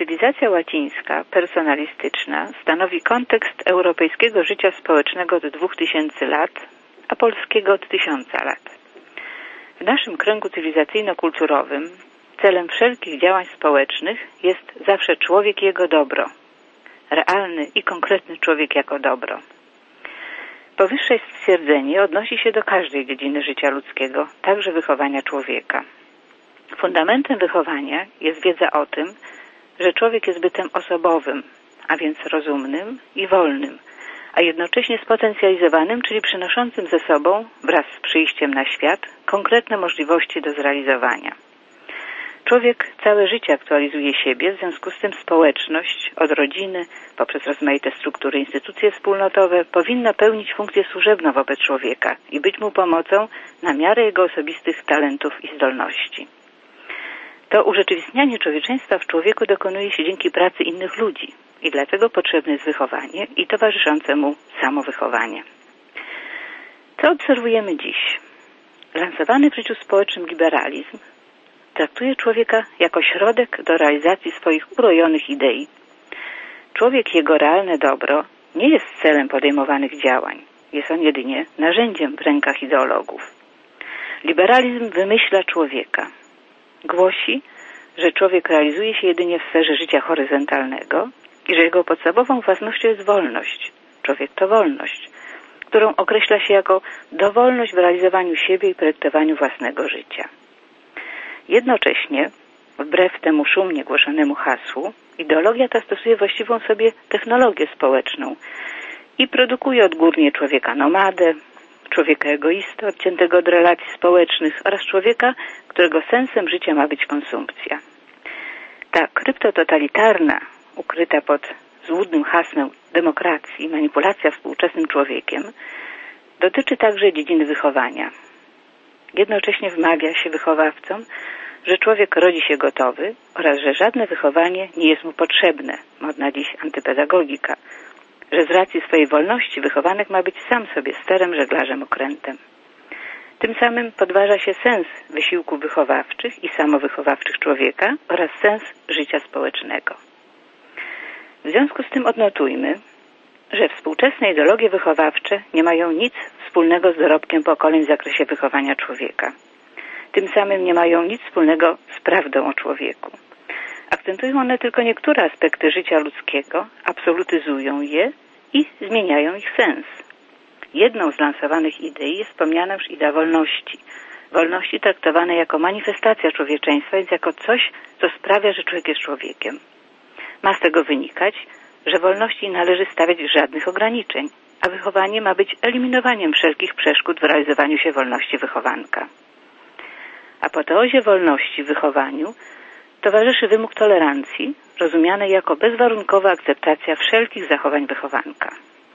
Cywilizacja łacińska, personalistyczna, stanowi kontekst europejskiego życia społecznego od 2000 lat, a polskiego od 1000 lat. W naszym kręgu cywilizacyjno-kulturowym celem wszelkich działań społecznych jest zawsze człowiek i jego dobro. Realny i konkretny człowiek jako dobro. Powyższe stwierdzenie odnosi się do każdej dziedziny życia ludzkiego, także wychowania człowieka. Fundamentem wychowania jest wiedza o tym, że człowiek jest bytem osobowym, a więc rozumnym i wolnym, a jednocześnie spotencjalizowanym, czyli przynoszącym ze sobą, wraz z przyjściem na świat, konkretne możliwości do zrealizowania. Człowiek całe życie aktualizuje siebie, w związku z tym społeczność, od rodziny, poprzez rozmaite struktury, instytucje wspólnotowe, powinna pełnić funkcję służebną wobec człowieka i być mu pomocą na miarę jego osobistych talentów i zdolności. To urzeczywistnianie człowieczeństwa w człowieku dokonuje się dzięki pracy innych ludzi i dlatego potrzebne jest wychowanie i towarzyszące mu samowychowanie. Co obserwujemy dziś? Lansowany w życiu społecznym liberalizm traktuje człowieka jako środek do realizacji swoich urojonych idei. Człowiek i jego realne dobro nie jest celem podejmowanych działań. Jest on jedynie narzędziem w rękach ideologów. Liberalizm wymyśla człowieka. Głosi, że człowiek realizuje się jedynie w sferze życia horyzontalnego i że jego podstawową własnością jest wolność. Człowiek to wolność, którą określa się jako dowolność w realizowaniu siebie i projektowaniu własnego życia. Jednocześnie, wbrew temu szumnie głoszonemu hasłu, ideologia ta stosuje właściwą sobie technologię społeczną i produkuje odgórnie człowieka nomadę, człowieka egoistę odciętego od relacji społecznych oraz człowieka, którego sensem życia ma być konsumpcja. Ta kryptototalitarna, ukryta pod złudnym hasłem demokracji, manipulacja współczesnym człowiekiem, dotyczy także dziedziny wychowania. Jednocześnie wmawia się wychowawcom, że człowiek rodzi się gotowy oraz że żadne wychowanie nie jest mu potrzebne, modna dziś antypedagogika, że z racji swojej wolności wychowanek ma być sam sobie sterem, żeglarzem, okrętem. Tym samym podważa się sens wysiłków wychowawczych i samowychowawczych człowieka oraz sens życia społecznego. W związku z tym odnotujmy, że współczesne ideologie wychowawcze nie mają nic wspólnego z dorobkiem pokoleń w zakresie wychowania człowieka. Tym samym nie mają nic wspólnego z prawdą o człowieku. Akcentują one tylko niektóre aspekty życia ludzkiego, absolutyzują je i zmieniają ich sens. Jedną z lansowanych idei jest wspomniana już idea wolności. Wolności traktowanej jako manifestacja człowieczeństwa, więc jako coś, co sprawia, że człowiek jest człowiekiem. Ma z tego wynikać, że wolności należy stawiać żadnych ograniczeń, a wychowanie ma być eliminowaniem wszelkich przeszkód w realizowaniu się wolności wychowanka. Apoteozie wolności w wychowaniu towarzyszy wymóg tolerancji, rozumianej jako bezwarunkowa akceptacja wszelkich zachowań wychowanka.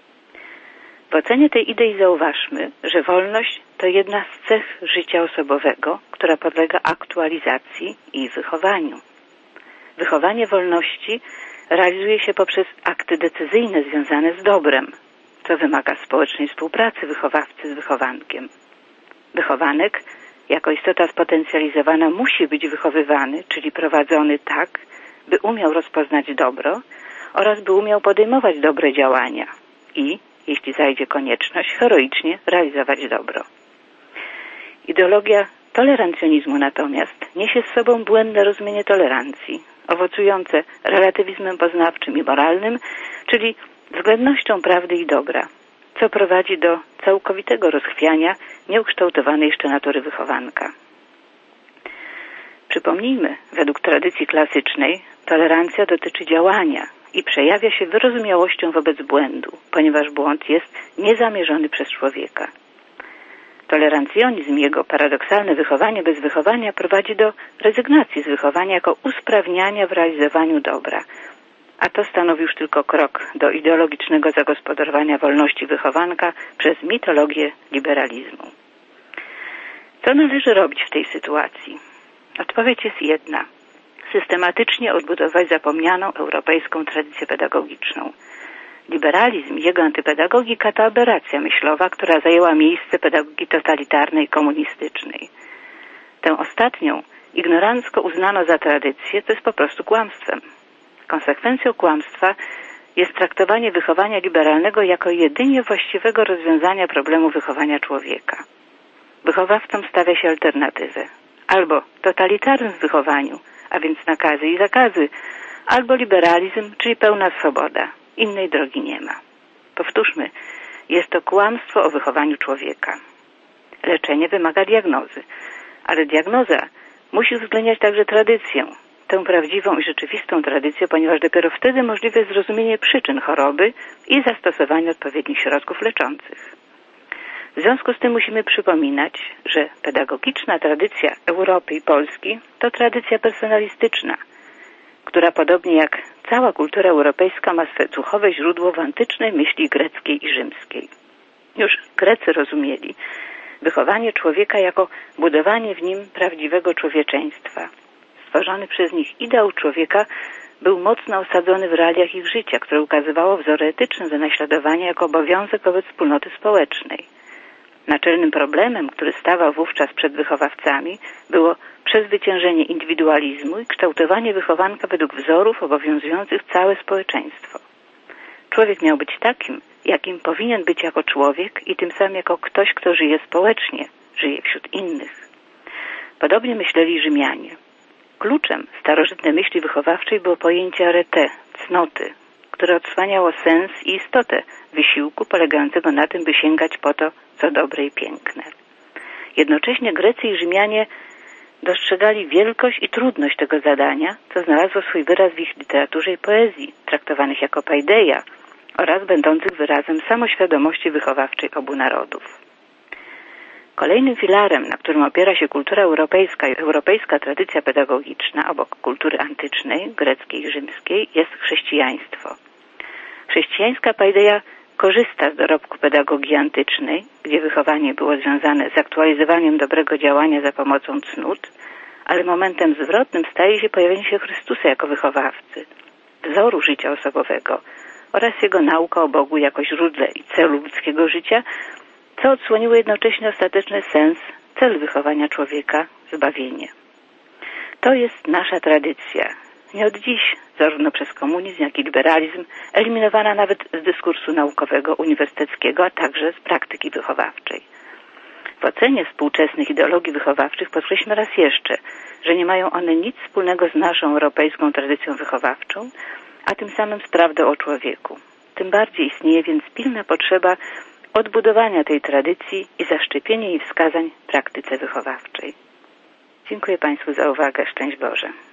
W ocenie tej idei zauważmy, że wolność to jedna z cech życia osobowego, która podlega aktualizacji i wychowaniu. Wychowanie wolności realizuje się poprzez akty decyzyjne związane z dobrem, co wymaga społecznej współpracy wychowawcy z wychowankiem. Wychowanek jako istota spotencjalizowana musi być wychowywany, czyli prowadzony tak, by umiał rozpoznać dobro oraz by umiał podejmować dobre działania i, jeśli zajdzie konieczność, heroicznie realizować dobro. Ideologia tolerancjonizmu natomiast niesie z sobą błędne rozumienie tolerancji, owocujące relatywizmem poznawczym i moralnym, czyli względnością prawdy i dobra, co prowadzi do całkowitego rozchwiania nieukształtowanej jeszcze natury wychowanka. Przypomnijmy, według tradycji klasycznej tolerancja dotyczy działania i przejawia się wyrozumiałością wobec błędu, ponieważ błąd jest niezamierzony przez człowieka. Tolerancjonizm i jego paradoksalne wychowanie bez wychowania prowadzi do rezygnacji z wychowania jako usprawniania w realizowaniu dobra, a to stanowi już tylko krok do ideologicznego zagospodarowania wolności wychowanka przez mitologię liberalizmu. Co należy robić w tej sytuacji? Odpowiedź jest jedna. Systematycznie odbudować zapomnianą europejską tradycję pedagogiczną. Liberalizm i jego antypedagogika to aberracja myślowa, która zajęła miejsce pedagogiki totalitarnej i komunistycznej. Tę ostatnią ignorancko uznano za tradycję, co jest po prostu kłamstwem. Konsekwencją kłamstwa jest traktowanie wychowania liberalnego jako jedynie właściwego rozwiązania problemu wychowania człowieka. Wychowawcom stawia się alternatywę. Albo totalitaryzm w wychowaniu, a więc nakazy i zakazy, albo liberalizm, czyli pełna swoboda. Innej drogi nie ma. Powtórzmy, jest to kłamstwo o wychowaniu człowieka. Leczenie wymaga diagnozy, ale diagnoza musi uwzględniać także tradycję, tę prawdziwą i rzeczywistą tradycję, ponieważ dopiero wtedy możliwe jest zrozumienie przyczyn choroby i zastosowanie odpowiednich środków leczących. W związku z tym musimy przypominać, że pedagogiczna tradycja Europy i Polski to tradycja personalistyczna, która podobnie jak cała kultura europejska ma swe duchowe źródło w antycznej myśli greckiej i rzymskiej. Już Grecy rozumieli wychowanie człowieka jako budowanie w nim prawdziwego człowieczeństwa. Stworzony przez nich ideał człowieka był mocno osadzony w realiach ich życia, które ukazywało wzory etyczne do naśladowania jako obowiązek wobec wspólnoty społecznej. Naczelnym problemem, który stawał wówczas przed wychowawcami, było przezwyciężenie indywidualizmu i kształtowanie wychowanka według wzorów obowiązujących całe społeczeństwo. Człowiek miał być takim, jakim powinien być jako człowiek i tym samym jako ktoś, kto żyje społecznie, żyje wśród innych. Podobnie myśleli Rzymianie. Kluczem starożytnej myśli wychowawczej było pojęcie arete, cnoty, które odsłaniało sens i istotę wysiłku polegającego na tym, by sięgać po to, co dobre i piękne. Jednocześnie Grecy i Rzymianie dostrzegali wielkość i trudność tego zadania, co znalazło swój wyraz w ich literaturze i poezji, traktowanych jako paideia oraz będących wyrazem samoświadomości wychowawczej obu narodów. Kolejnym filarem, na którym opiera się kultura europejska i europejska tradycja pedagogiczna obok kultury antycznej, greckiej i rzymskiej, jest chrześcijaństwo. Chrześcijańska paideia korzysta z dorobku pedagogii antycznej, gdzie wychowanie było związane z aktualizowaniem dobrego działania za pomocą cnót, ale momentem zwrotnym staje się pojawienie się Chrystusa jako wychowawcy, wzoru życia osobowego oraz jego nauka o Bogu jako źródle i celu ludzkiego życia, co odsłoniło jednocześnie ostateczny sens, cel wychowania człowieka, zbawienie. To jest nasza tradycja. Nie od dziś, zarówno przez komunizm, jak i liberalizm, eliminowana nawet z dyskursu naukowego, uniwersyteckiego, a także z praktyki wychowawczej. W ocenie współczesnych ideologii wychowawczych podkreślmy raz jeszcze, że nie mają one nic wspólnego z naszą europejską tradycją wychowawczą, a tym samym z prawdą o człowieku. Tym bardziej istnieje więc pilna potrzeba odbudowania tej tradycji i zaszczepienia jej wskazań w praktyce wychowawczej. Dziękuję Państwu za uwagę. Szczęść Boże.